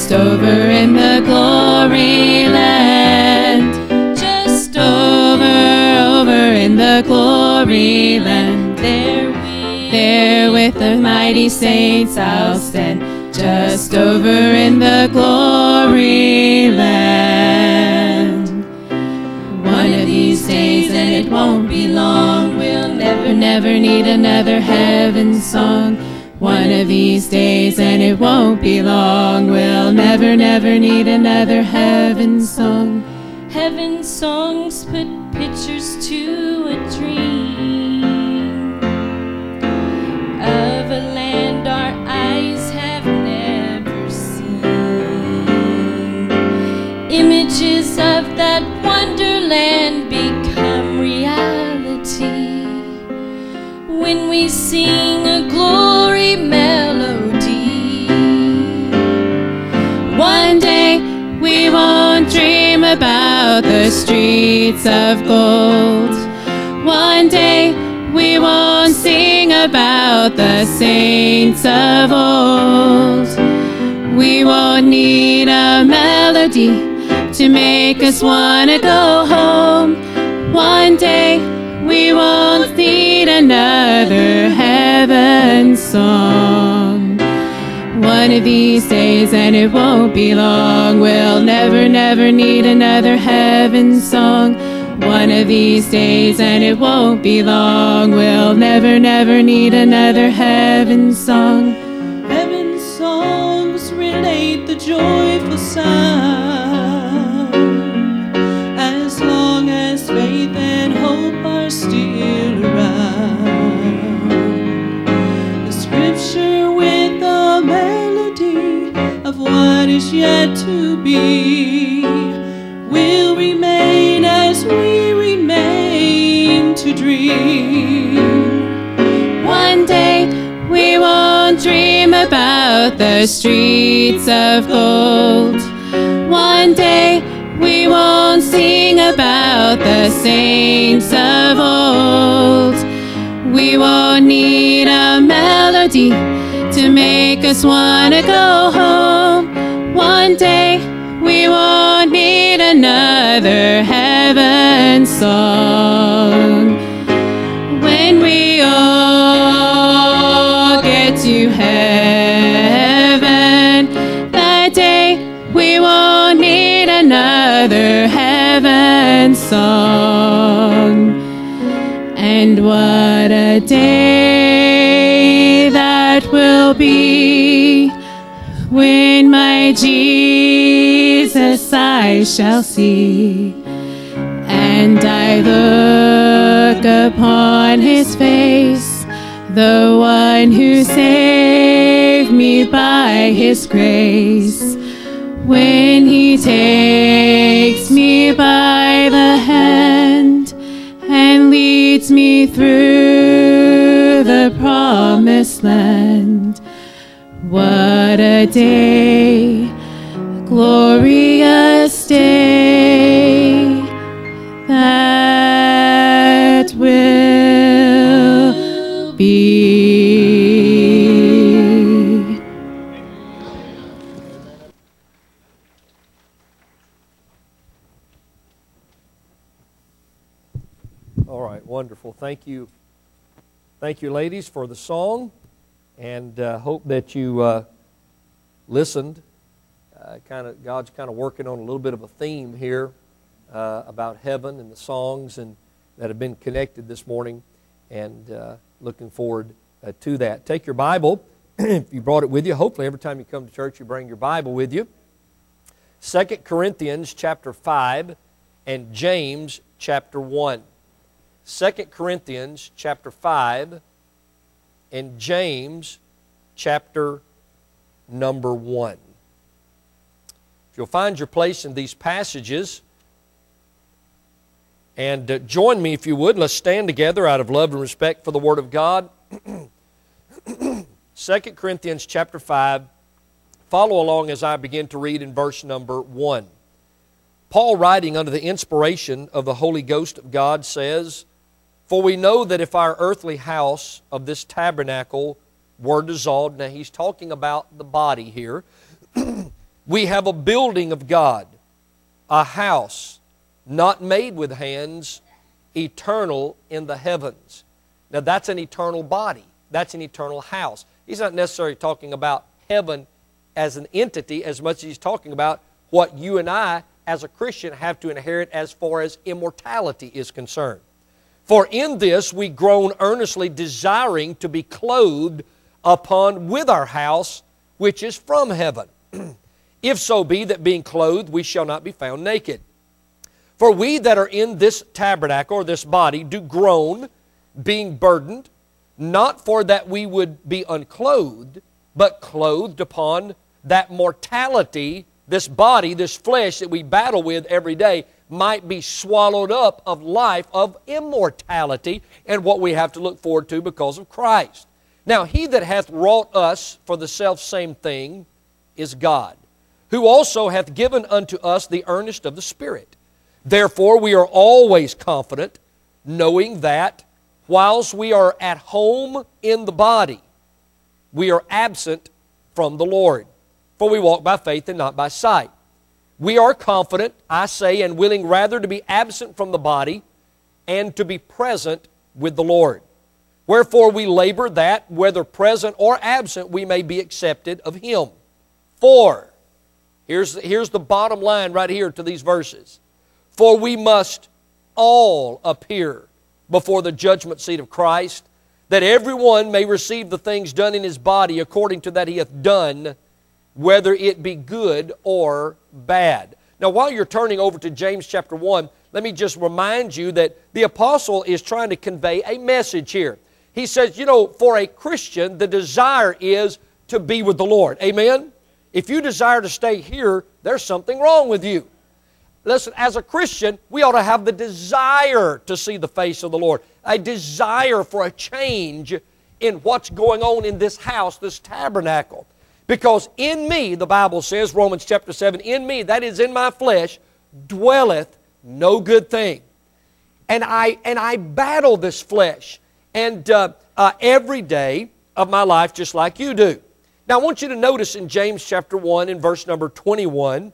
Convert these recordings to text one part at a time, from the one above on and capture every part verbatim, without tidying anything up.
just over in the glory land, just over, over in the glory land. There, we, there with the mighty saints I'll stand, just over in the glory land. One of these days, and it won't be long, we'll never, never need another heaven song. One of these days, and it won't be long, we'll never, never need another heaven song. Heaven songs put pictures to a dream of a land our eyes have never seen. Images of that wonderland become reality when we sing a glory melody. One day we won't dream about the streets of gold. One day we won't sing about the saints of old. We won't need a melody to make us wanna go home. One day we won't need another heaven song. One of these days, and it won't be long, we'll never, never need another heaven song. One of these days, and it won't be long, we'll never, never need another heaven song. Heaven songs relate the joyful sound, as long as faith and hope are still around. The scripture with a melody of what is yet to be will remain as we remain to dream. One day we won't dream about the streets of gold. One day we won't sing about the saints of old. We won't need a melody to make us wanna go home. One day we won't need another heaven song. When we all get to heaven, that day we won't need another heaven song. And what a day that will be, when my Jesus I shall see, and I look upon his face, the one who saved me by his grace. When he takes me by the hand and leads me through the promised land. What a day, a glorious day that will be. All right, wonderful. Thank you. Thank you, ladies, for the song, and uh, hope that you uh, listened. Uh, kind of, God's kind of working on a little bit of a theme here uh, about heaven and the songs and that have been connected this morning, and uh, looking forward uh, to that. Take your Bible, if you brought it with you. Hopefully every time you come to church you bring your Bible with you. Second Corinthians chapter five and James chapter one. Second Corinthians chapter five and James chapter number one. If you'll find your place in these passages, and uh, join me if you would. Let's stand together out of love and respect for the Word of God. Second Corinthians chapter five. Follow along as I begin to read in verse number one. Paul, writing under the inspiration of the Holy Ghost of God, says, "For we know that if our earthly house of this tabernacle were dissolved," now he's talking about the body here, We have a building of God, a house not made with hands, eternal in the heavens. Now that's an eternal body. That's an eternal house. He's not necessarily talking about heaven as an entity as much as he's talking about what you and I as a Christian have to inherit as far as immortality is concerned. For in this we groan earnestly, desiring to be clothed upon with our house, which is from heaven. If so be that being clothed we shall not be found naked. For we that are in this tabernacle, or this body, do groan, being burdened, not for that we would be unclothed, but clothed upon that mortality, this body, this flesh that we battle with every day, might be swallowed up of life, of immortality, and what we have to look forward to because of Christ. Now, he that hath wrought us for the selfsame thing is God, who also hath given unto us the earnest of the Spirit. Therefore we are always confident, knowing that whilst we are at home in the body, we are absent from the Lord. For we walk by faith and not by sight. We are confident, I say, and willing rather to be absent from the body and to be present with the Lord. Wherefore we labor that, whether present or absent, we may be accepted of Him. For, here's, here's the bottom line right here to these verses. For we must all appear before the judgment seat of Christ, that everyone may receive the things done in his body according to that he hath done, whether it be good or bad. Now, while you're turning over to James chapter one, let me just remind you that the apostle is trying to convey a message here. He says, you know, for a Christian, the desire is to be with the Lord. Amen? If you desire to stay here, there's something wrong with you. Listen, as a Christian, we ought to have the desire to see the face of the Lord, a desire for a change in what's going on in this house, this tabernacle. Because in me, the Bible says, Romans chapter seven, in me, that is in my flesh, dwelleth no good thing. And I, and I battle this flesh and uh, uh, every day of my life just like you do. Now I want you to notice in James chapter one in verse number twenty-one,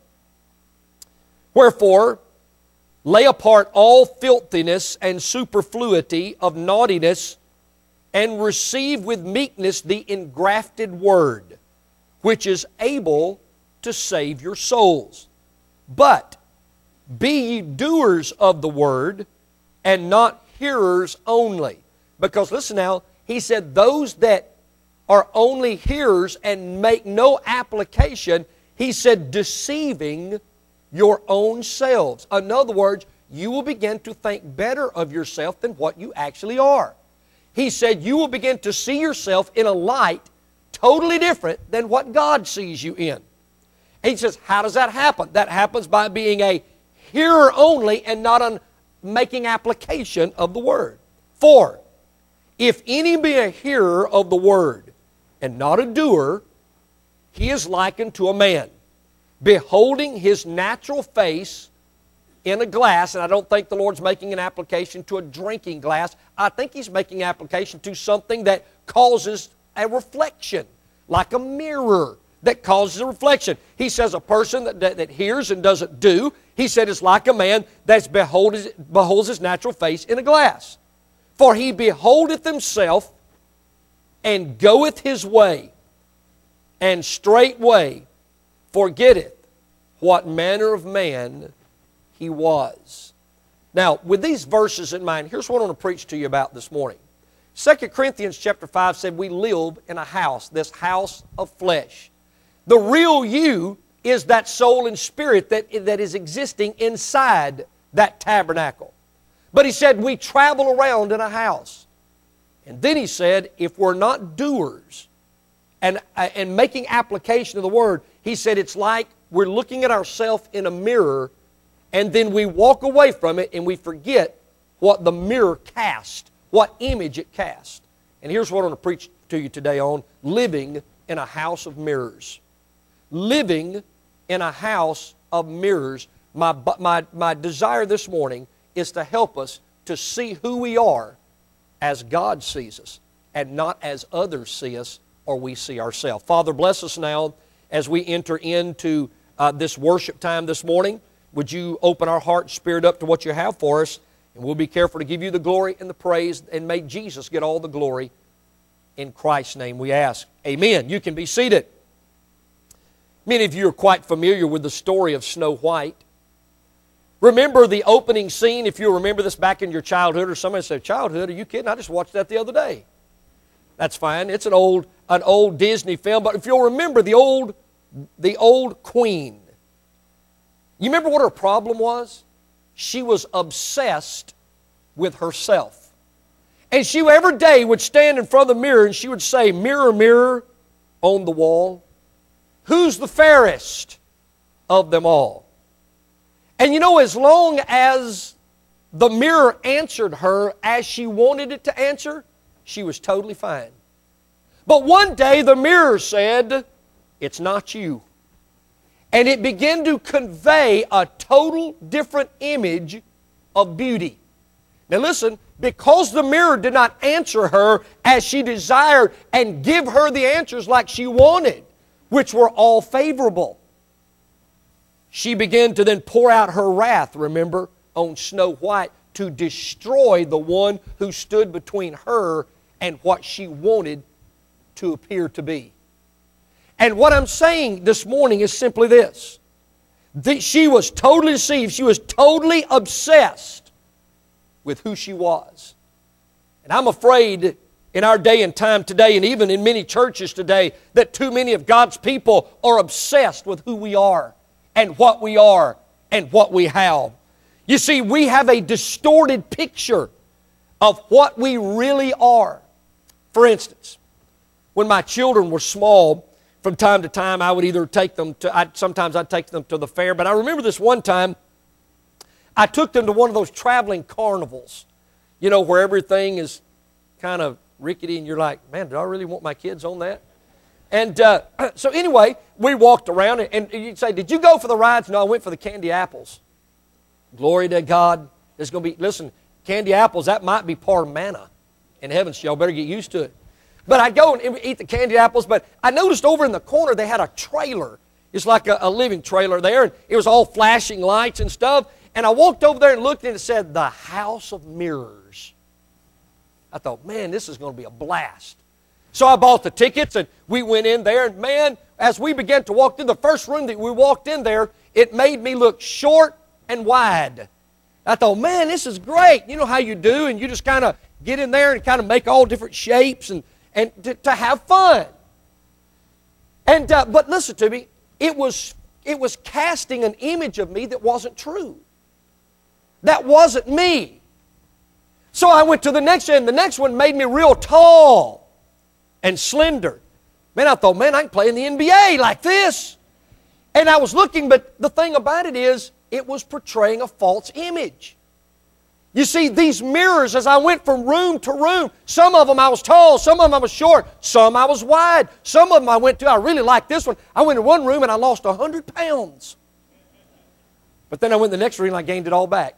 wherefore, lay apart all filthiness and superfluity of naughtiness, and receive with meekness the engrafted word, which is able to save your souls. But be ye doers of the word, and not hearers only. Because listen now, he said those that are only hearers and make no application, he said deceiving your own selves. In other words, you will begin to think better of yourself than what you actually are. He said you will begin to see yourself in a light totally different than what God sees you in. And he says, how does that happen? That happens by being a hearer only and not on making application of the Word. For, if any be a hearer of the Word and not a doer, he is likened to a man beholding his natural face in a glass. And I don't think the Lord's making an application to a drinking glass. I think He's making application to something that causes a reflection, like a mirror that causes a reflection. He says a person that, that, that hears and doesn't do, he said it's like a man that beholds, beholds his natural face in a glass. For he beholdeth himself and goeth his way, and straightway forgetteth what manner of man he was. Now, with these verses in mind, here's what I want to preach to you about this morning. Second Corinthians chapter five said we live in a house, this house of flesh. The real you is that soul and spirit that, that is existing inside that tabernacle. But he said we travel around in a house. And then he said if we're not doers and, and making application of the Word, he said it's like we're looking at ourselves in a mirror and then we walk away from it and we forget what the mirror cast, what image it cast. And here's what I want to preach to you today on living in a house of mirrors. Living in a house of mirrors. My, my, my desire this morning is to help us to see who we are as God sees us and not as others see us or we see ourselves. Father, bless us now as we enter into uh, this worship time this morning, would you open our heart and spirit up to what you have for us? And we'll be careful to give you the glory and the praise, and may Jesus get all the glory. In Christ's name we ask. Amen. You can be seated. Many of you are quite familiar with the story of Snow White. Remember the opening scene, if you remember this back in your childhood, or somebody said, childhood, are you kidding? I just watched that the other day. That's fine. It's an old, an old Disney film, but if you'll remember the old, the old queen, you remember what her problem was? She was obsessed with herself. And she every day would stand in front of the mirror and she would say, mirror, mirror on the wall, who's the fairest of them all? And you know, as long as the mirror answered her as she wanted it to answer, she was totally fine. But one day the mirror said, it's not you. And it began to convey a total different image of beauty. Now listen, because the mirror did not answer her as she desired and give her the answers like she wanted, which were all favorable, she began to then pour out her wrath, remember, on Snow White to destroy the one who stood between her and what she wanted to appear to be. And what I'm saying this morning is simply this. That she was totally deceived. She was totally obsessed with who she was. And I'm afraid in our day and time today, and even in many churches today, that too many of God's people are obsessed with who we are and what we are and what we have. You see, we have a distorted picture of what we really are. For instance, when my children were small, from time to time I would either take them to, I'd, sometimes I'd take them to the fair, but I remember this one time, I took them to one of those traveling carnivals, you know, where everything is kind of rickety and you're like, man, do I really want my kids on that? And uh, so anyway, we walked around and, and you'd say, did you go for the rides? No, I went for the candy apples. Glory to God. There's going to be, listen, candy apples, that might be part of manna in heaven, so y'all better get used to it. But I'd go and eat the candy apples, but I noticed over in the corner they had a trailer. It's like a, a living trailer there, and it was all flashing lights and stuff. And I walked over there and looked and it said, the House of Mirrors. I thought, man, this is going to be a blast. So I bought the tickets and we went in there, and man, as we began to walk through the first room that we walked in there, it made me look short and wide. I thought, man, this is great. You know how you do, and you just kind of get in there and kind of make all different shapes and, and to, to have fun. And uh, but listen to me, it was, it was casting an image of me that wasn't true. That wasn't me. So I went to the next one, and the next one made me real tall and slender. Man, I thought, man, I can play in the N B A like this. And I was looking, but the thing about it is, it was portraying a false image. You see, these mirrors, as I went from room to room, some of them I was tall, some of them I was short, some I was wide, some of them I went to, I really liked this one. I went to one room and I lost one hundred pounds. But then I went to the next room and I gained it all back.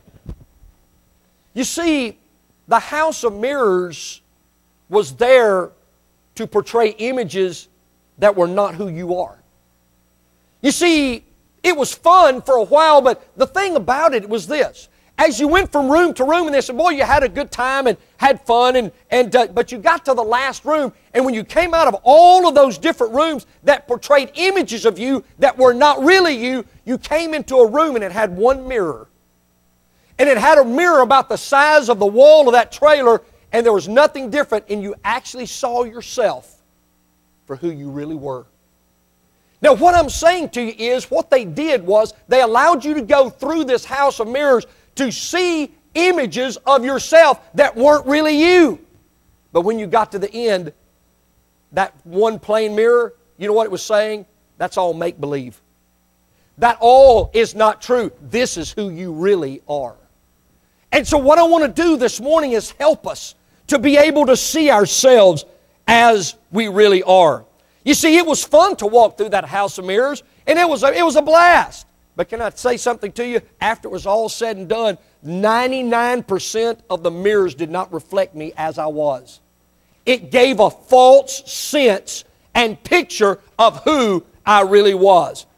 You see, the House of Mirrors was there to portray images that were not who you are. You see, it was fun for a while, but the thing about it was this. As you went from room to room, and they said, boy, you had a good time and had fun, and, and uh, but you got to the last room, and when you came out of all of those different rooms that portrayed images of you that were not really you, you came into a room and it had one mirror. And it had a mirror about the size of the wall of that trailer, and there was nothing different, and you actually saw yourself for who you really were. Now, what I'm saying to you is, what they did was, they allowed you to go through this house of mirrors to see images of yourself that weren't really you. But when you got to the end, that one plain mirror, you know what it was saying? That's all make-believe. That all is not true. This is who you really are. And so what I want to do this morning is help us to be able to see ourselves as we really are. You see, it was fun to walk through that house of mirrors, and it was a, it was a blast. But can I say something to you? After it was all said and done, ninety-nine percent of the mirrors did not reflect me as I was. It gave a false sense and picture of who I really was.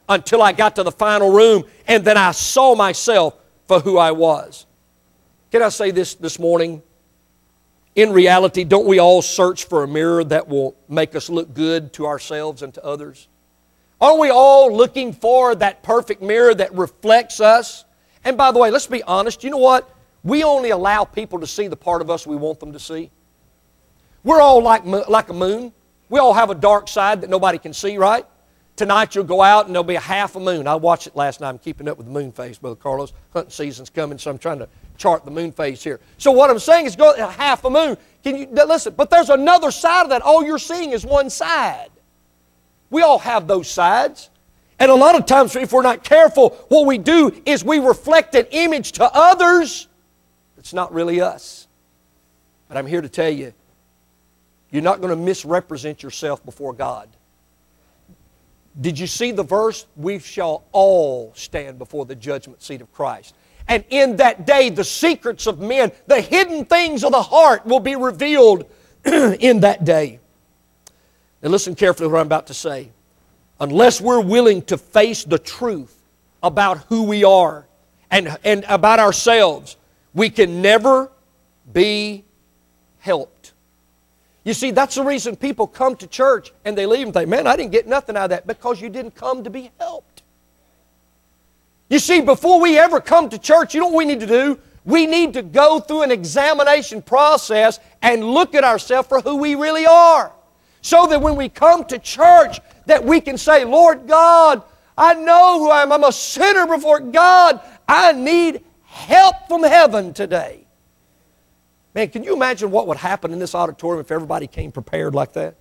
until I got to the final room, and then I saw myself for who I was. Can I say this this morning? In reality, don't we all search for a mirror that will make us look good to ourselves and to others? Aren't we all looking for that perfect mirror that reflects us? And by the way, let's be honest, you know what? We only allow people to see the part of us we want them to see. We're all like, like a moon. We all have a dark side that nobody can see, right? Tonight you'll go out and there'll be a half a moon. I watched it last night. I'm keeping up with the moon phase, Brother Carlos. Hunting season's coming, so I'm trying to chart the moon phase here. So what I'm saying is go a half a moon. Can you listen? But there's another side of that. All you're seeing is one side. We all have those sides. And a lot of times, if we're not careful, what we do is we reflect an image to others that's not really us. But I'm here to tell you, you're not going to misrepresent yourself before God. Did you see the verse? We shall all stand before the judgment seat of Christ. And in that day, the secrets of men, the hidden things of the heart will be revealed in that day. Now listen carefully to what I'm about to say. Unless we're willing to face the truth about who we are and, and about ourselves, we can never be helped. You see, that's the reason people come to church and they leave and think, man, I didn't get nothing out of that, because you didn't come to be helped. You see, before we ever come to church, you know what we need to do? We need to go through an examination process and look at ourselves for who we really are. So that when we come to church, that we can say, Lord God, I know who I am. I'm a sinner before God. I need help from heaven today. Man, can you imagine what would happen in this auditorium if everybody came prepared like that?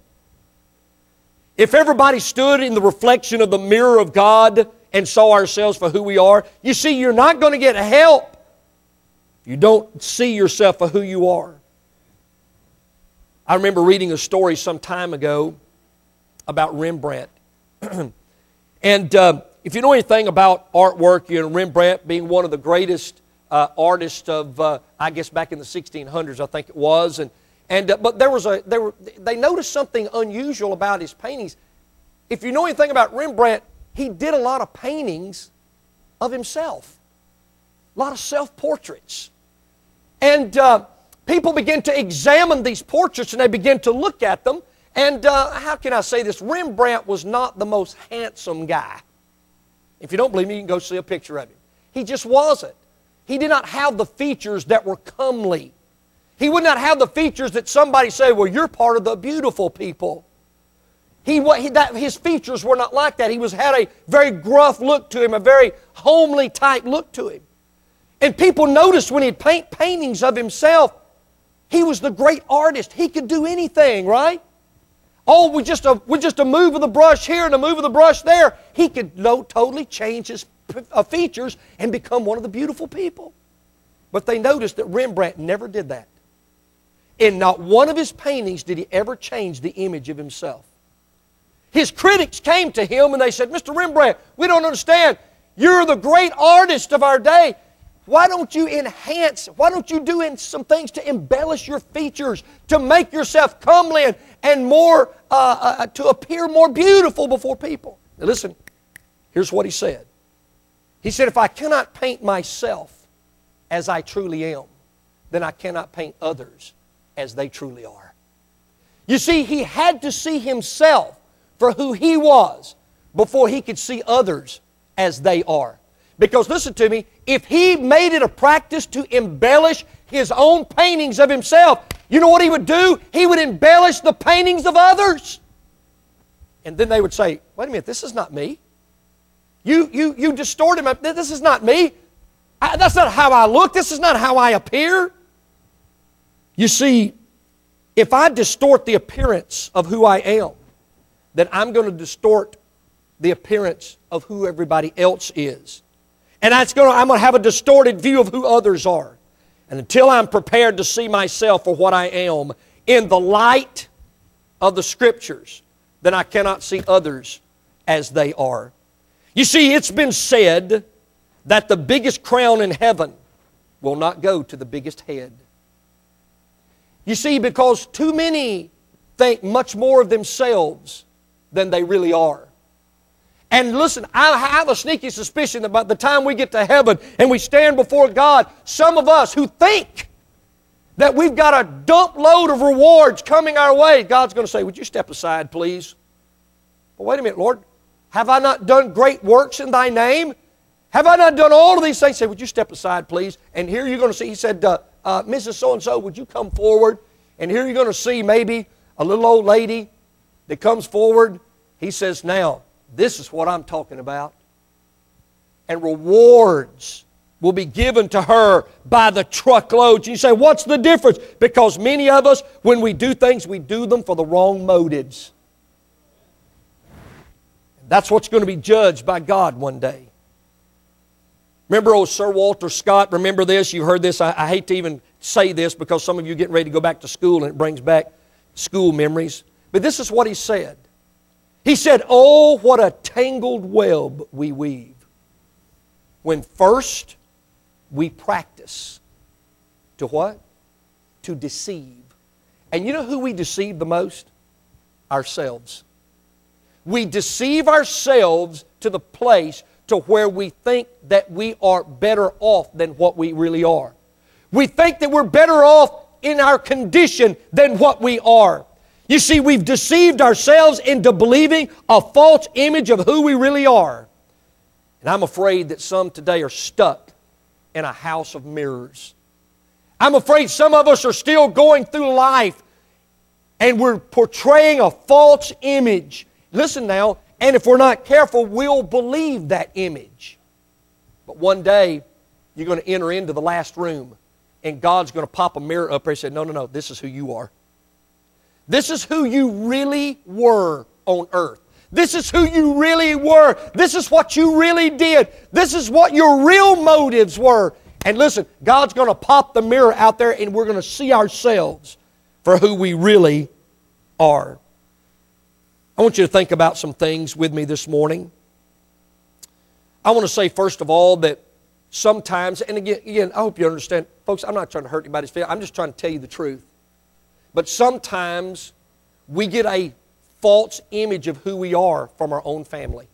If everybody stood in the reflection of the mirror of God and saw ourselves for who we are, you see, you're not going to get help if you don't see yourself for who you are. I remember reading a story some time ago about Rembrandt. And uh, if you know anything about artwork, you know, Rembrandt being one of the greatest uh, artists of, uh, I guess back in the sixteen hundreds, I think it was. And, and uh, but there was a, there were, they noticed something unusual about his paintings. If you know anything about Rembrandt, he did a lot of paintings of himself. A lot of self-portraits. And uh, people began to examine these portraits and they began to look at them. And uh, how can I say this? Rembrandt was not the most handsome guy. If you don't believe me, you can go see a picture of him. He just wasn't. He did not have the features that were comely. He would not have the features that somebody say, well, you're part of the beautiful people. He, he, that, his features were not like that. He was, had a very gruff look to him, a very homely type look to him. And people noticed when he'd paint paintings of himself, he was the great artist. He could do anything, right? Oh, with just a, with just a move of the brush here and a move of the brush there, he could no, totally change his uh, features and become one of the beautiful people. But they noticed that Rembrandt never did that. In not one of his paintings did he ever change the image of himself. His critics came to him and they said, Mister Rembrandt, we don't understand. You're the great artist of our day. Why don't you enhance, why don't you do in some things to embellish your features, to make yourself comely and, and more, uh, uh, to appear more beautiful before people? Now listen, here's what he said. He said, if I cannot paint myself as I truly am, then I cannot paint others as they truly are. You see, he had to see himself for who he was before he could see others as they are. Because listen to me, if he made it a practice to embellish his own paintings of himself, you know what he would do? He would embellish the paintings of others. And then they would say, wait a minute, this is not me. You, you, you distorted my, this is not me. I, that's not how I look. This is not how I appear. You see, if I distort the appearance of who I am, then I'm going to distort the appearance of who everybody else is. And that's going to, I'm going to have a distorted view of who others are. And until I'm prepared to see myself for what I am in the light of the Scriptures, then I cannot see others as they are. You see, it's been said that the biggest crown in heaven will not go to the biggest head. You see, because too many think much more of themselves than they really are. And listen, I have a sneaky suspicion that by the time we get to heaven and we stand before God, some of us who think that we've got a dump load of rewards coming our way, God's going to say, would you step aside, please? But wait a minute, Lord. Have I not done great works in Thy name? Have I not done all of these things? Say, would you step aside, please? And here you're going to see, he said, uh, uh, Missus So-and-so, would you come forward? And here you're going to see maybe a little old lady that comes forward. He says, now, this is what I'm talking about. And rewards will be given to her by the truckloads. You say, what's the difference? Because many of us, when we do things, we do them for the wrong motives. That's what's going to be judged by God one day. Remember old Sir Walter Scott? Remember this? You heard this. I, I hate to even say this because some of you are getting ready to go back to school and it brings back school memories. But this is what he said. He said, oh, what a tangled web we weave when first we practice to what? To deceive. And you know who we deceive the most? Ourselves. We deceive ourselves to the place to where we think that we are better off than what we really are. We think that we're better off in our condition than what we are. You see, we've deceived ourselves into believing a false image of who we really are. And I'm afraid that some today are stuck in a house of mirrors. I'm afraid some of us are still going through life and we're portraying a false image. Listen now, and if we're not careful, we'll believe that image. But one day, you're going to enter into the last room and God's going to pop a mirror up there and say, no, no, no, this is who you are. This is who you really were on earth. This is who you really were. This is what you really did. This is what your real motives were. And listen, God's going to pop the mirror out there and we're going to see ourselves for who we really are. I want you to think about some things with me this morning. I want to say, first of all, that sometimes, and again, again, I hope you understand, folks, I'm not trying to hurt anybody's feelings. I'm just trying to tell you the truth. But sometimes we get a false image of who we are from our own family.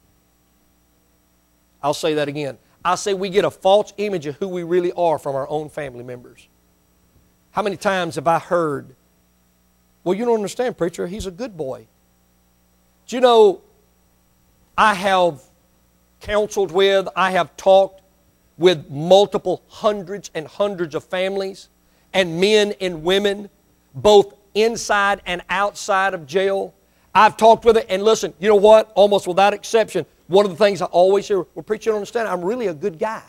I'll say that again. I say we get a false image of who we really are from our own family members. How many times have I heard, well, you don't understand, preacher, he's a good boy. Do you know, I have counseled with, I have talked with multiple hundreds and hundreds of families and men and women, both inside and outside of jail. I've talked with it, and listen, you know what? Almost without exception, one of the things I always hear, well, preacher, you don't understand, I'm really a good guy.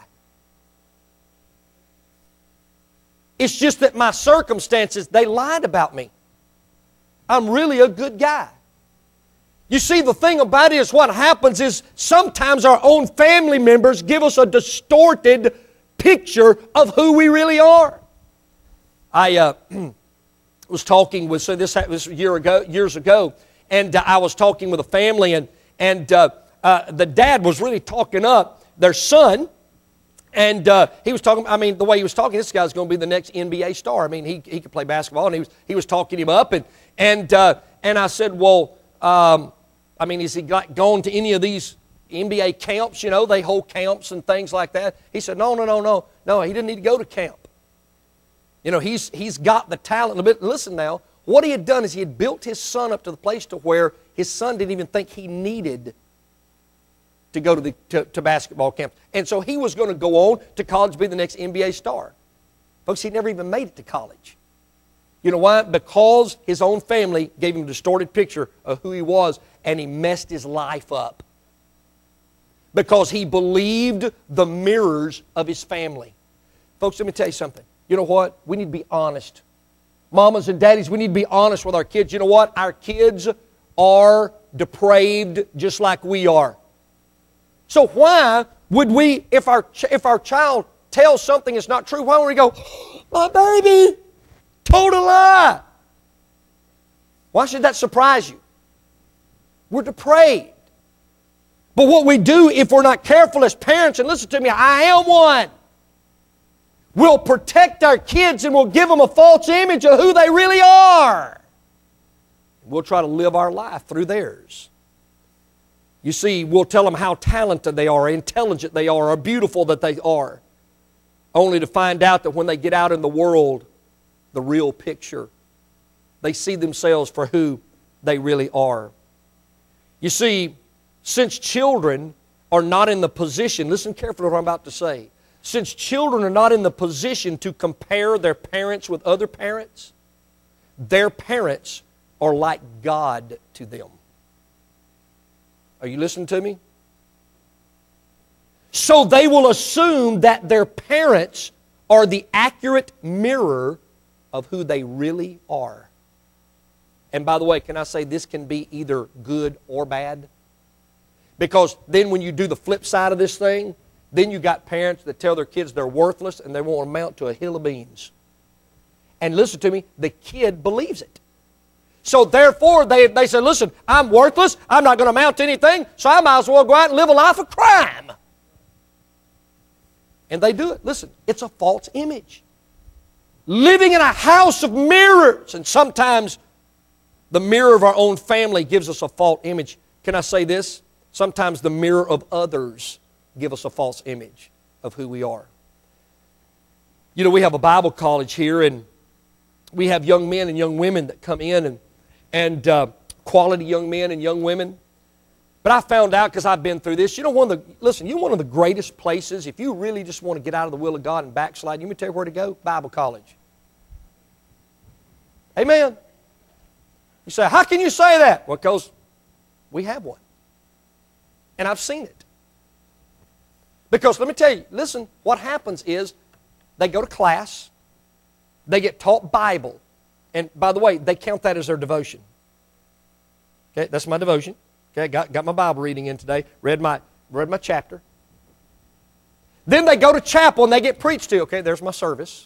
It's just that my circumstances, they lied about me. I'm really a good guy. You see, the thing about it is what happens is sometimes our own family members give us a distorted picture of who we really are. I uh, was talking with, so this was a year ago, years ago, and uh, I was talking with a family, and, and uh, uh, the dad was really talking up their son, and uh, he was talking, I mean, the way he was talking, this guy's going to be the next N B A star. I mean, he, he could play basketball, and he was, he was talking him up, and, and, uh, and I said, well, um, I mean, has he got, gone to any of these N B A camps? You know, they hold camps and things like that. He said, no, no, no, no. No, he didn't need to go to camp. You know, he's, he's got the talent a bit. Listen now, what he had done is he had built his son up to the place to where his son didn't even think he needed to go to, the, to, to basketball camp. And so he was going to go on to college, be the next N B A star. Folks, he never even made it to college. You know why? Because his own family gave him a distorted picture of who he was, and he messed his life up. Because he believed the mirrors of his family. Folks, let me tell you something. You know what? We need to be honest. Mamas and daddies, we need to be honest with our kids. You know what? Our kids are depraved just like we are. So why would we, if our, if our child tells something that's not true, why would we go, my baby, total lie? Why should that surprise you? We're depraved. But what we do if we're not careful as parents, and listen to me, I am one, we'll protect our kids and we'll give them a false image of who they really are. We'll try to live our life through theirs. You see, we'll tell them how talented they are, intelligent they are, or beautiful that they are, only to find out that when they get out in the world, the real picture, they see themselves for who they really are. You see, since children are not in the position, listen carefully to what I'm about to say, since children are not in the position to compare their parents with other parents, their parents are like God to them. Are you listening to me? So they will assume that their parents are the accurate mirror of who they really are. And by the way, can I say this can be either good or bad? Because then when you do the flip side of this thing, then you got parents that tell their kids they're worthless and they won't amount to a hill of beans. And listen to me, the kid believes it. So therefore, they, they say, listen, I'm worthless, I'm not going to amount to anything, so I might as well go out and live a life of crime. And they do it. Listen, it's a false image. Living in a house of mirrors. And sometimes the mirror of our own family gives us a false image. Can I say this? Sometimes the mirror of others give us a false image of who we are. You know, we have a Bible college here, and we have young men and young women that come in, and, and uh, quality young men and young women. But I found out, because I've been through this, you know, one of the, listen, you know one of the greatest places, if you really just want to get out of the will of God and backslide, you may tell you where to go? Bible college. Amen. You say, how can you say that? Well, because we have one. And I've seen it. Because let me tell you, listen, what happens is they go to class, they get taught Bible, and by the way, they count that as their devotion. Okay, that's my devotion. Okay, got, got my Bible reading in today, read my, read my chapter. Then they go to chapel and they get preached to. Okay, there's my service.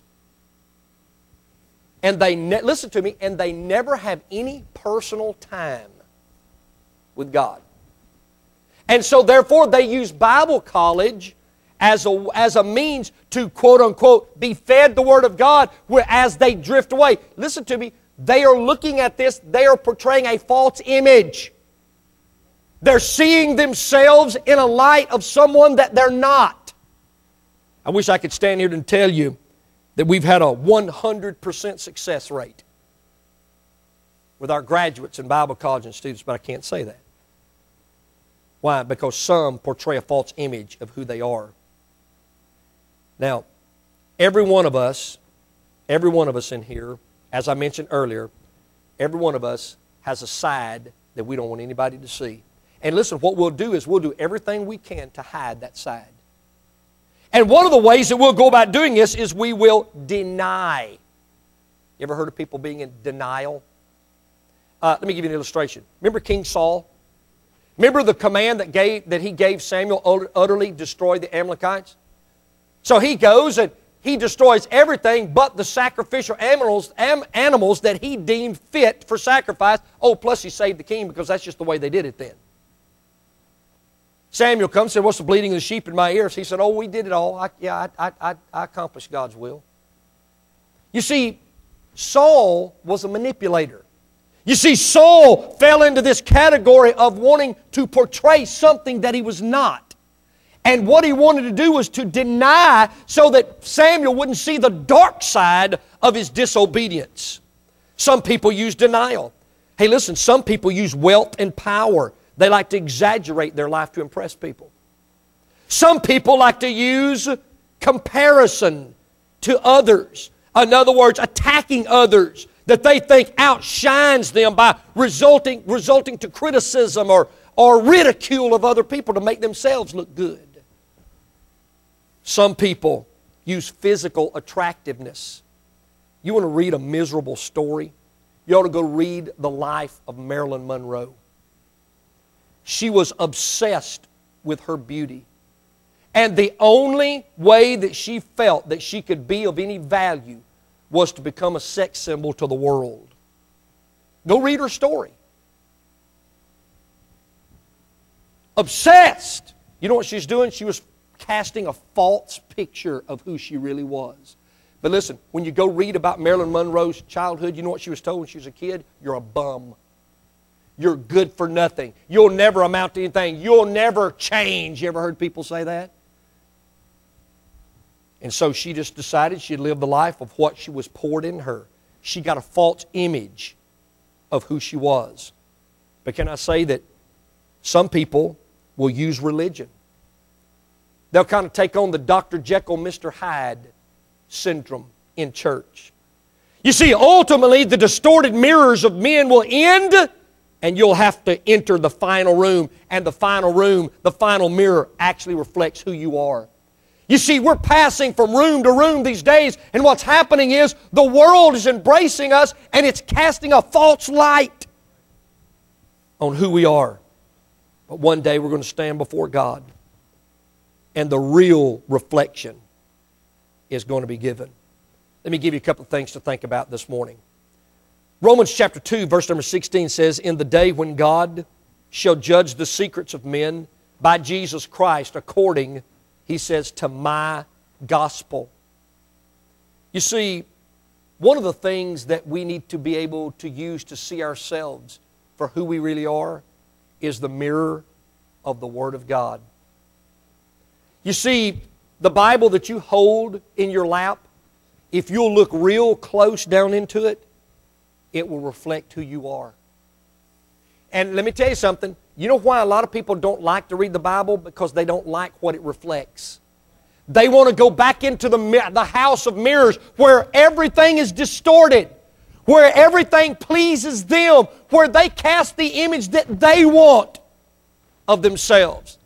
And they, ne- listen to me, and they never have any personal time with God. And so therefore they use Bible college as a, as a means to, quote unquote, be fed the Word of God as they drift away. Listen to me, they are looking at this, they are portraying a false image. They're seeing themselves in a light of someone that they're not. I wish I could stand here and tell you that we've had a one hundred percent success rate with our graduates in Bible college and students, but I can't say that. Why? Because some portray a false image of who they are. Now, every one of us, every one of us in here, as I mentioned earlier, every one of us has a side that we don't want anybody to see. And listen, what we'll do is we'll do everything we can to hide that side. And one of the ways that we'll go about doing this is we will deny. You ever heard of people being in denial? Uh, let me give you an illustration. Remember King Saul? Remember the command that, gave, that he gave Samuel, utterly destroy the Amalekites? So he goes and he destroys everything but the sacrificial animals, am, animals that he deemed fit for sacrifice. Oh, plus he saved the king, because that's just the way they did it then. Samuel comes and said, what's the bleating of the sheep in my ears? He said, oh, we did it all. I, yeah, I, I, I accomplished God's will. You see, Saul was a manipulator. You see, Saul fell into this category of wanting to portray something that he was not. And what he wanted to do was to deny so that Samuel wouldn't see the dark side of his disobedience. Some people use denial. Hey, listen, some people use wealth and power. They like to exaggerate their life to impress people. Some people like to use comparison to others. In other words, attacking others that they think outshines them by resulting, resulting to criticism or, or ridicule of other people to make themselves look good. Some people use physical attractiveness. You want to read a miserable story? You ought to go read the life of Marilyn Monroe. She was obsessed with her beauty. And the only way that she felt that she could be of any value was to become a sex symbol to the world. Go read her story. Obsessed. You know what she was doing? She was casting a false picture of who she really was. But listen, when you go read about Marilyn Monroe's childhood, you know what she was told when she was a kid? You're a bum. You're good for nothing. You'll never amount to anything. You'll never change. You ever heard people say that? And so she just decided she'd live the life of what she was poured in her. She got a false image of who she was. But can I say that some people will use religion? They'll kind of take on the Doctor Jekyll, Mister Hyde syndrome in church. You see, ultimately, the distorted mirrors of men will end, and you'll have to enter the final room. And the final room, the final mirror, actually reflects who you are. You see, we're passing from room to room these days, and what's happening is the world is embracing us, and it's casting a false light on who we are. But one day we're going to stand before God, and the real reflection is going to be given. Let me give you a couple of things to think about this morning. Romans chapter two, verse number sixteen says, "In the day when God shall judge the secrets of men by Jesus Christ according," he says, "to my gospel." You see, one of the things that we need to be able to use to see ourselves for who we really are is the mirror of the Word of God. You see, the Bible that you hold in your lap, if you'll look real close down into it, it will reflect who you are. And let me tell you something. You know why a lot of people don't like to read the Bible? Because they don't like what it reflects. They want to go back into the, the house of mirrors where everything is distorted, where everything pleases them, where they cast the image that they want of themselves.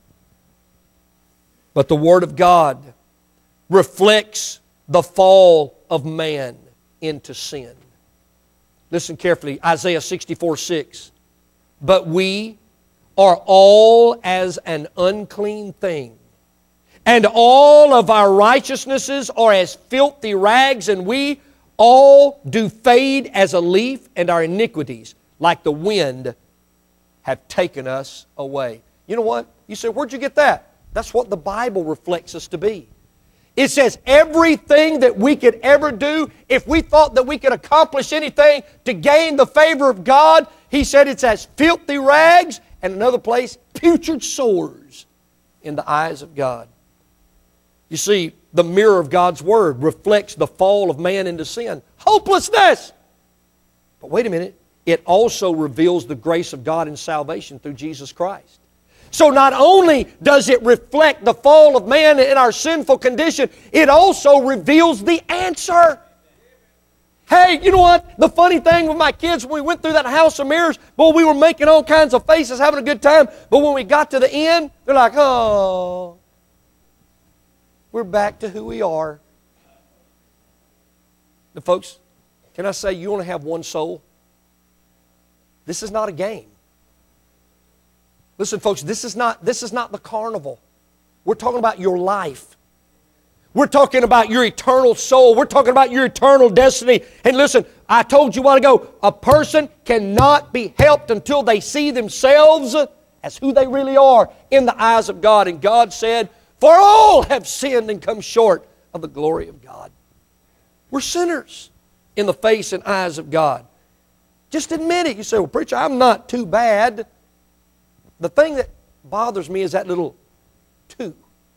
But the Word of God reflects the fall of man into sin. Listen carefully, Isaiah sixty-four six. "But we are all as an unclean thing, and all of our righteousnesses are as filthy rags, and we all do fade as a leaf, and our iniquities, like the wind, have taken us away." You know what? You say, where'd you get that? That's what the Bible reflects us to be. It says everything that we could ever do, if we thought that we could accomplish anything to gain the favor of God, He said it's as filthy rags, and another place, putrid sores in the eyes of God. You see, the mirror of God's Word reflects the fall of man into sin. Hopelessness! But wait a minute, it also reveals the grace of God in salvation through Jesus Christ. So not only does it reflect the fall of man in our sinful condition, it also reveals the answer. Hey, you know what? The funny thing with my kids, when we went through that house of mirrors, boy, we were making all kinds of faces, having a good time. But when we got to the end, they're like, oh, we're back to who we are. Now, folks, can I say you only have one soul? This is not a game. Listen, folks, this is not, this is not the carnival. We're talking about your life. We're talking about your eternal soul. We're talking about your eternal destiny. And listen, I told you a while ago, a person cannot be helped until they see themselves as who they really are in the eyes of God. And God said, "For all have sinned and come short of the glory of God." We're sinners in the face and eyes of God. Just admit it. You say, "Well, preacher, I'm not too bad." The thing that bothers me is that little "too."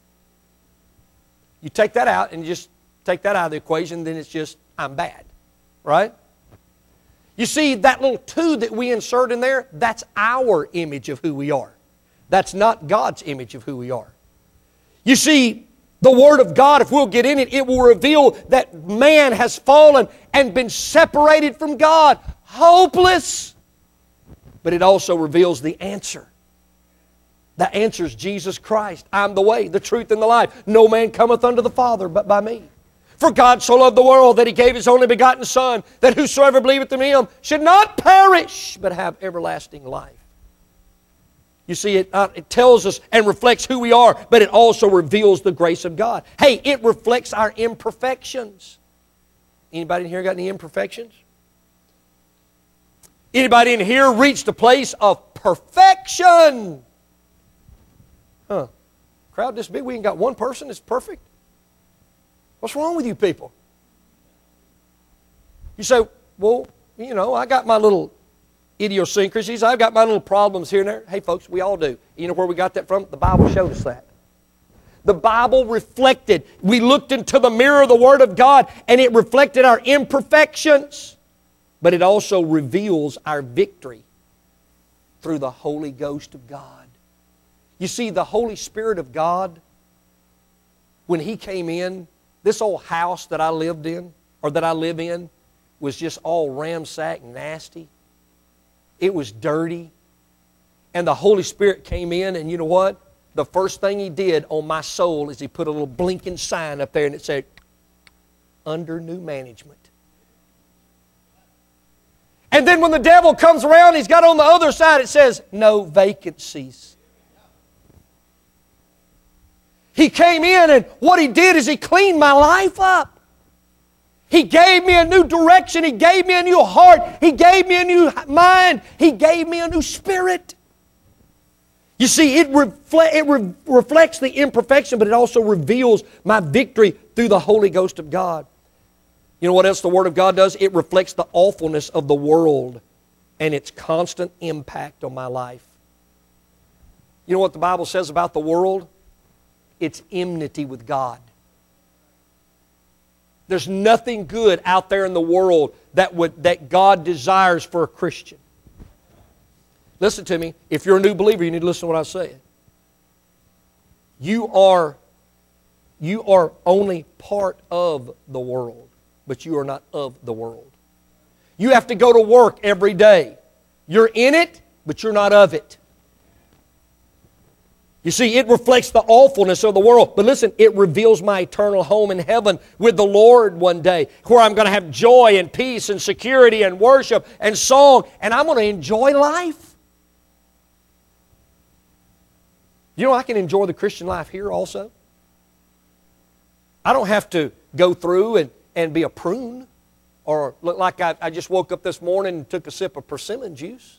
You take that out and you just take that out of the equation, then it's just, I'm bad. Right? You see, that little "too" that we insert in there, that's our image of who we are. That's not God's image of who we are. You see, the Word of God, if we'll get in it, it will reveal that man has fallen and been separated from God. Hopeless. But it also reveals the answer. The answer is Jesus Christ. "I'm the way, the truth, and the life. No man cometh unto the Father but by me. For God so loved the world that He gave His only begotten Son, that whosoever believeth in Him should not perish, but have everlasting life." You see, it, uh, it tells us and reflects who we are, but it also reveals the grace of God. Hey, it reflects our imperfections. Anybody in here got any imperfections? Anybody in here reached a place of perfection? Huh. Crowd this big, we ain't got one person that's perfect? What's wrong with you people? You say, well, you know, I got my little idiosyncrasies. I've got my little problems here and there. Hey, folks, we all do. You know where we got that from? The Bible showed us that. The Bible reflected. We looked into the mirror of the Word of God, and it reflected our imperfections. But it also reveals our victory through the Holy Ghost of God. You see, the Holy Spirit of God, when He came in, this old house that I lived in, or that I live in, was just all ramsacked and nasty. It was dirty. And the Holy Spirit came in, and you know what? The first thing He did on my soul is He put a little blinking sign up there, and it said, under new management. And then when the devil comes around, he's got on the other side, it says, no vacancies. He came in, and what He did is He cleaned my life up. He gave me a new direction. He gave me a new heart. He gave me a new mind. He gave me a new spirit. You see, it, refle- it re- reflects the imperfection, but it also reveals my victory through the Holy Ghost of God. You know what else the Word of God does? It reflects the awfulness of the world and its constant impact on my life. You know what the Bible says about the world? It's enmity with God. There's nothing good out there in the world that, would, that God desires for a Christian. Listen to me. If you're a new believer, you need to listen to what I say. You are, you are only part of the world, but you are not of the world. You have to go to work every day. You're in it, but you're not of it. You see, it reflects the awfulness of the world. But listen, it reveals my eternal home in heaven with the Lord one day, where I'm going to have joy and peace and security and worship and song, and I'm going to enjoy life. You know, I can enjoy the Christian life here also. I don't have to go through and, and be a prune or look like I, I just woke up this morning and took a sip of persimmon juice.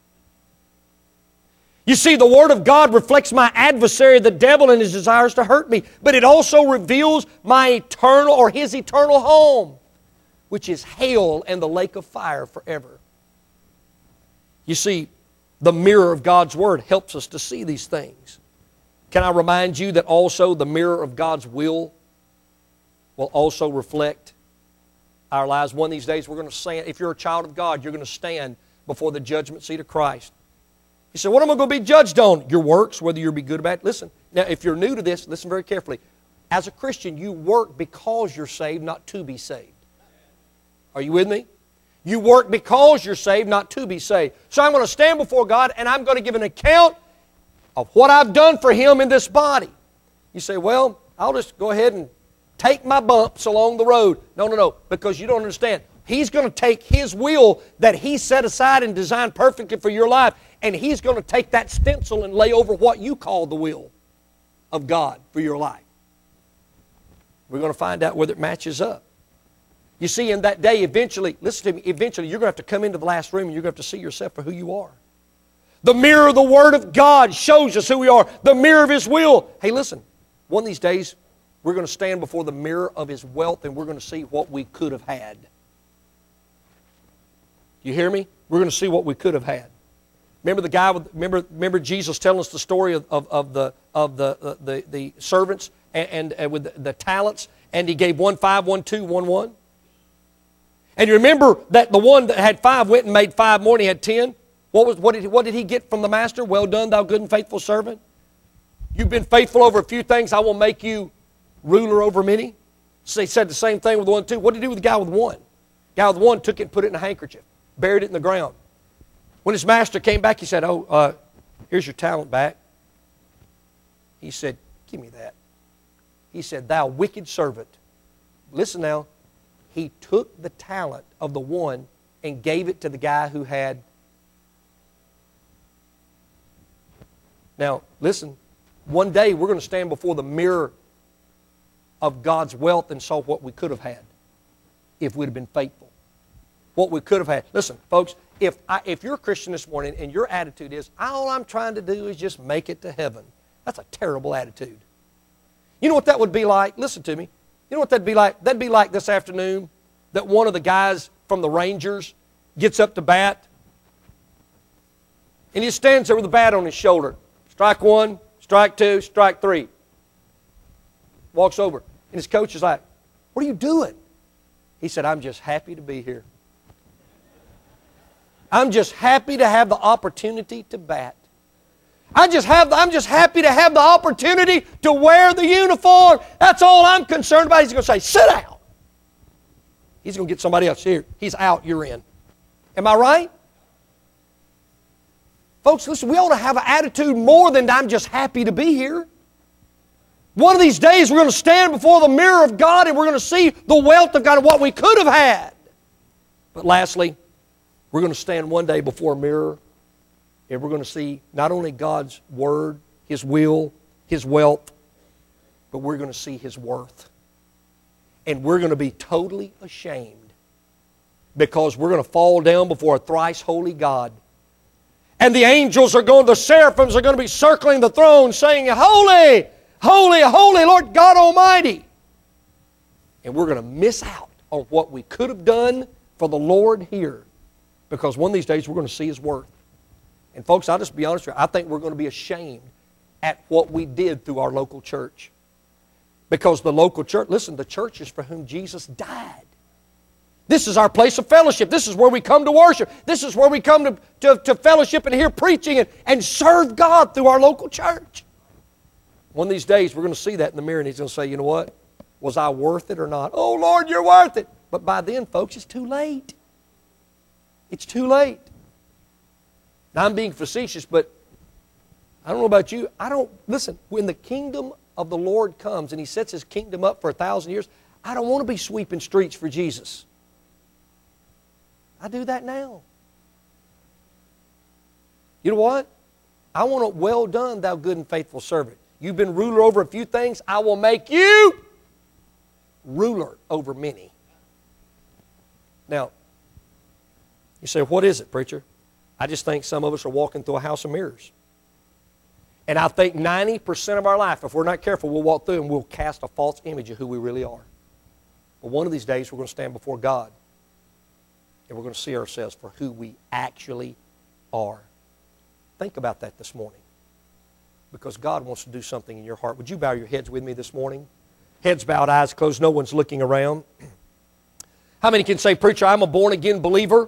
You see, the Word of God reflects my adversary, the devil, and his desires to hurt me. But it also reveals my eternal, or his eternal home, which is hell and the lake of fire forever. You see, the mirror of God's Word helps us to see these things. Can I remind you that also the mirror of God's will will also reflect our lives? One of these days we're going to stand, if you're a child of God, you're going to stand before the judgment seat of Christ. You say, what am I going to be judged on? Your works, whether you'll be good or bad. Listen, now if you're new to this, listen very carefully. As a Christian, you work because you're saved, not to be saved. Are you with me? You work because you're saved, not to be saved. So I'm going to stand before God and I'm going to give an account of what I've done for Him in this body. You say, well, I'll just go ahead and take my bumps along the road. No, no, no, because you don't understand. He's going to take His will that He set aside and designed perfectly for your life, and He's going to take that stencil and lay over what you call the will of God for your life. We're going to find out whether it matches up. You see, in that day, eventually, listen to me, eventually you're going to have to come into the last room and you're going to have to see yourself for who you are. The mirror of the Word of God shows us who we are. The mirror of His will. Hey, listen, one of these days we're going to stand before the mirror of His wealth and we're going to see what we could have had. You hear me? We're going to see what we could have had. Remember the guy with, remember, remember Jesus telling us the story of, of, of, the, of the, uh, the, the servants and, and, and with the, the talents, and he gave one five, one two, one one? And you remember that the one that had five went and made five more and he had ten? What, was, what, did, what did he get from the master? Well done, thou good and faithful servant. You've been faithful over a few things, I will make you ruler over many. So he said the same thing with the one two. What did he do with the guy with one? The guy with one took it and put it in a handkerchief, buried it in the ground. When his master came back, he said, oh, uh, here's your talent back. He said, give me that. He said, thou wicked servant. Listen now. He took the talent of the one and gave it to the guy who had. Now, listen. One day we're going to stand before the mirror of God's wealth and saw what we could have had if we'd have been faithful. What we could have had. Listen, folks, if, I, if you're a Christian this morning and your attitude is, all I'm trying to do is just make it to heaven, that's a terrible attitude. You know what that would be like? Listen to me. You know what that'd be like? That'd be like this afternoon that one of the guys from the Rangers gets up to bat And he stands there with a bat on his shoulder. Strike one, strike two, strike three. Walks over. And his coach is like, what are you doing? He said, I'm just happy to be here. I'm just happy to have the opportunity to bat. I just have, I'm just happy to have the opportunity to wear the uniform. That's all I'm concerned about. He's going to say, sit down. He's going to get somebody else here. He's out, you're in. Am I right? Folks, listen, we ought to have an attitude more than I'm just happy to be here. One of these days we're going to stand before the mirror of God and we're going to see the wealth of God and what we could have had. But lastly, we're going to stand one day before a mirror and we're going to see not only God's Word, His will, His wealth, but we're going to see His worth. And we're going to be totally ashamed because we're going to fall down before a thrice holy God. And the angels are going, the seraphims are going to be circling the throne saying, holy, holy, holy Lord God Almighty. And we're going to miss out on what we could have done for the Lord here because one of these days we're going to see His worth. And folks, I'll just be honest with you, I think we're going to be ashamed at what we did through our local church. Because the local church, listen, the church is for whom Jesus died. This is our place of fellowship. This is where we come to worship. This is where we come to, to, to fellowship and hear preaching and, and serve God through our local church. One of these days we're going to see that in the mirror and He's going to say, you know what? Was I worth it or not? Oh Lord, you're worth it. But by then, folks, it's too late. It's too late. Now I'm being facetious, but I don't know about you. I don't, listen, when the kingdom of the Lord comes and He sets His kingdom up for a thousand years, I don't want to be sweeping streets for Jesus. I do that now. You know what? I want a well done, thou good and faithful servant. You've been ruler over a few things. I will make you ruler over many. Now, you say, what is it, preacher? I just think some of us are walking through a house of mirrors. And I think ninety percent of our life, if we're not careful, we'll walk through and we'll cast a false image of who we really are. But one of these days we're going to stand before God and we're going to see ourselves for who we actually are. Think about that this morning. Because God wants to do something in your heart. Would you bow your heads with me this morning? Heads bowed, eyes closed, no one's looking around. How many can say, preacher, I'm a born-again believer.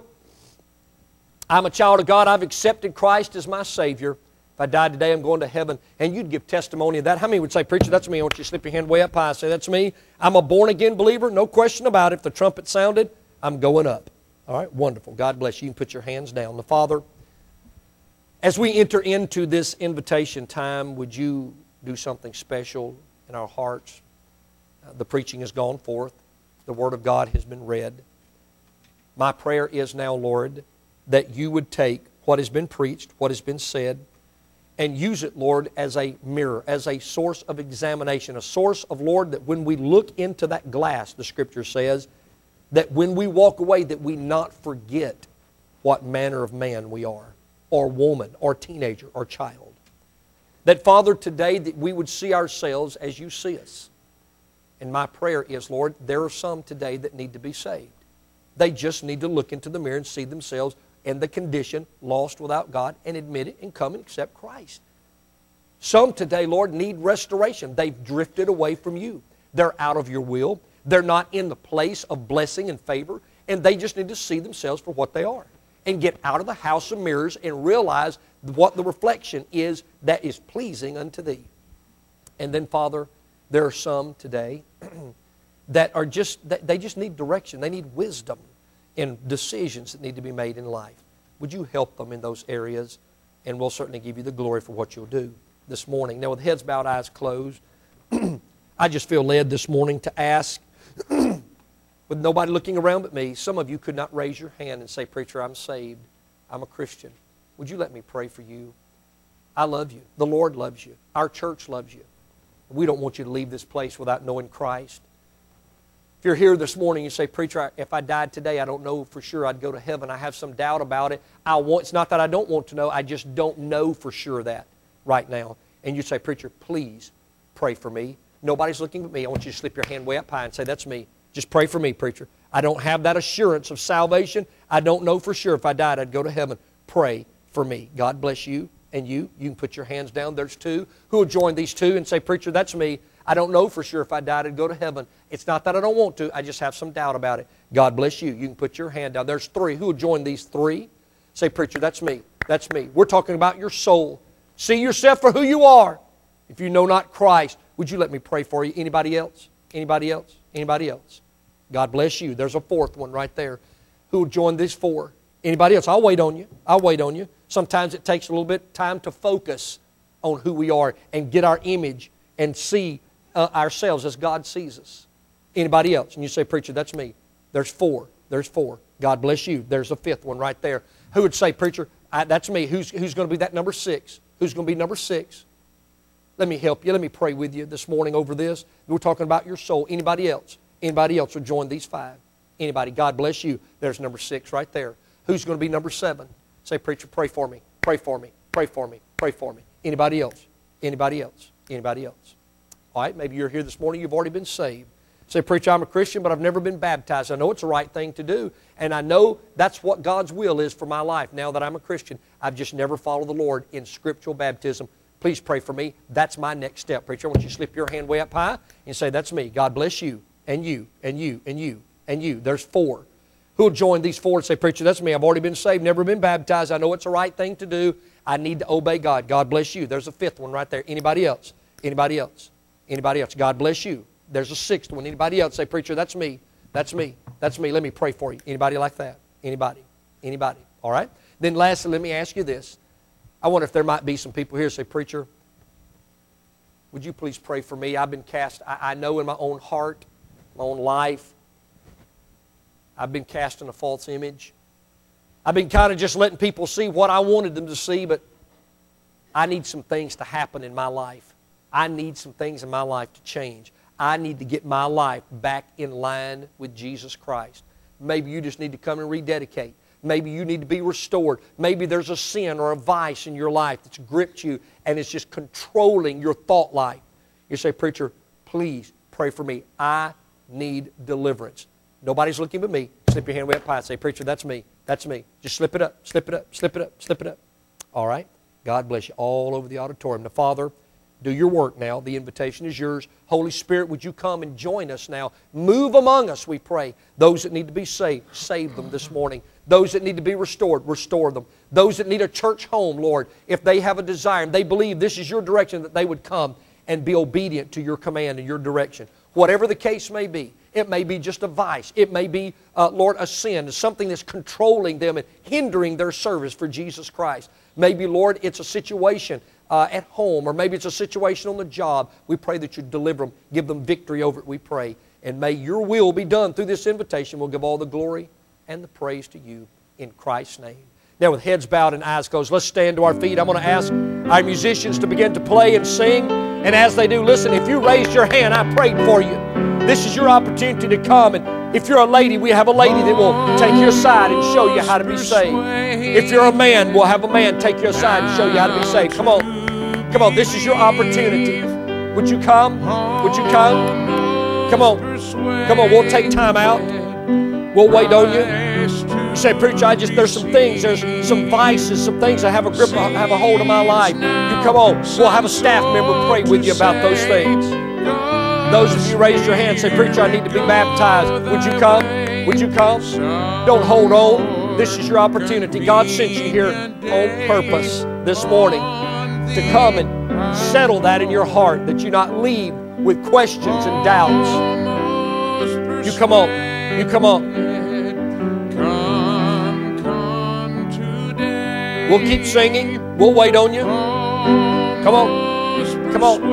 I'm a child of God. I've accepted Christ as my Savior. If I died today, I'm going to heaven. And you'd give testimony of that. How many would say, preacher, that's me? I want you to slip your hand way up high. Say, that's me. I'm a born-again believer. No question about it. If the trumpet sounded, I'm going up. All right, wonderful. God bless you. You can put your hands down. The Father, as we enter into this invitation time, would you do something special in our hearts? Uh, the preaching has gone forth. The Word of God has been read. My prayer is now, Lord, that you would take what has been preached, what has been said, and use it, Lord, as a mirror, as a source of examination, a source of, Lord, that when we look into that glass, the Scripture says, that when we walk away, that we not forget what manner of man we are, or woman, or teenager, or child. That, Father, today that we would see ourselves as you see us. And my prayer is, Lord, there are some today that need to be saved. They just need to look into the mirror and see themselves in the condition, lost without God, and admit it and come and accept Christ. Some today, Lord, need restoration. They've drifted away from you. They're out of your will. They're not in the place of blessing and favor, and they just need to see themselves for what they are and get out of the house of mirrors and realize what the reflection is that is pleasing unto thee. And then, Father, there are some today that are just, they just need direction. They need wisdom in decisions that need to be made in life. Would you help them in those areas? And we'll certainly give you the glory for what you'll do this morning. Now, with heads bowed, eyes closed, I just feel led this morning to ask, with nobody looking around but me, some of you could not raise your hand and say, preacher, I'm saved. I'm a Christian. Would you let me pray for you? I love you. The Lord loves you. Our church loves you. We don't want you to leave this place without knowing Christ. If you're here this morning, you say, preacher, if I died today, I don't know for sure I'd go to heaven. I have some doubt about it. I want, it's not that I don't want to know. I just don't know for sure that right now. And you say, preacher, please pray for me. Nobody's looking at me. I want you to slip your hand way up high and say, that's me. Just pray for me, preacher. I don't have that assurance of salvation. I don't know for sure if I died I'd go to heaven. Pray for me. God bless you and you. You can put your hands down. There's two. Who will join these two and say, preacher, that's me. I don't know for sure if I died I'd go to heaven. It's not that I don't want to. I just have some doubt about it. God bless you. You can put your hand down. There's three. Who will join these three? Say, preacher, that's me. That's me. We're talking about your soul. See yourself for who you are. If you know not Christ, would you let me pray for you? Anybody else? Anybody else? Anybody else? God bless you. There's a fourth one right there. Who will join these four? Anybody else? I'll wait on you. I'll wait on you. Sometimes it takes a little bit of time to focus on who we are and get our image and see uh, ourselves as God sees us. Anybody else? And you say, preacher, that's me. There's four. There's four. God bless you. There's a fifth one right there. Who would say, preacher, I, that's me. Who's, who's going to be that number six? Who's going to be number six? Let me help you. Let me pray with you this morning over this. We're talking about your soul. Anybody else? Anybody else will join these five? Anybody? God bless you. There's number six right there. Who's going to be number seven? Say, preacher, pray for me. Pray for me. Pray for me. Pray for me. Anybody else? Anybody else? Anybody else? All right, maybe you're here this morning. You've already been saved. Say, preacher, I'm a Christian, but I've never been baptized. I know it's the right thing to do, and I know that's what God's will is for my life. Now that I'm a Christian, I've just never followed the Lord in scriptural baptism. Please pray for me. That's my next step. Preacher, I want you to slip your hand way up high and say, that's me. God bless you, and you, and you, and you, and you. There's four. Who will join these four and say, preacher, that's me. I've already been saved, never been baptized. I know it's the right thing to do. I need to obey God. God bless you. There's a fifth one right there. Anybody else? Anybody else? Anybody else? God bless you. There's a sixth one. Anybody else? Say, preacher, that's me. That's me. That's me. Let me pray for you. Anybody like that? Anybody? Anybody? All right? Then lastly, let me ask you this. I wonder if there might be some people here who say, preacher, would you please pray for me? I've been cast, I, I know in my own heart, my own life, I've been cast in a false image. I've been kind of just letting people see what I wanted them to see, but I need some things to happen in my life. I need some things in my life to change. I need to get my life back in line with Jesus Christ. Maybe you just need to come and rededicate. Maybe you need to be restored. Maybe there's a sin or a vice in your life that's gripped you and it's just controlling your thought life. You say, preacher, please pray for me. I need deliverance. Nobody's looking but me. Slip your hand way up high and say, preacher, that's me. That's me. Just slip it up, slip it up, slip it up, slip it up. All right? God bless you all over the auditorium. Now, Father, do your work now. The invitation is yours. Holy Spirit, would you come and join us now? Move among us, we pray. Those that need to be saved, save them this morning. Those that need to be restored, restore them. Those that need a church home, Lord, if they have a desire and they believe this is your direction, that they would come and be obedient to your command and your direction. Whatever the case may be, it may be just a vice. It may be, uh, Lord, a sin, something that's controlling them and hindering their service for Jesus Christ. Maybe, Lord, it's a situation uh, at home, or maybe it's a situation on the job. We pray that you deliver them, give them victory over it, we pray. And may your will be done through this invitation. We'll give all the glory and the praise to you in Christ's name. Now, with heads bowed and eyes closed, let's stand to our feet. I'm going to ask our musicians to begin to play and sing. And as they do, listen, if you raised your hand, I prayed for you. This is your opportunity to come. And if you're a lady, we have a lady that will take you aside and show you how to be saved. If you're a man, we'll have a man take you aside and show you how to be saved. Come on. Come on. This is your opportunity. Would you come? Would you come? Come on. Come on. We'll take time out. We'll wait on you. You say, preacher, I just, there's some things, there's some vices, some things that have a grip, have a hold of my life. You come on. We'll have a staff member pray with you about those things. Those of you raise your hand, say, preacher, I need to be baptized. Would you come? Would you come? Don't hold on. This is your opportunity. God sent you here on purpose this morning to come and settle that in your heart, that you not leave with questions and doubts. You come on. You come on. We'll keep singing. We'll wait on you. Come on. Come on.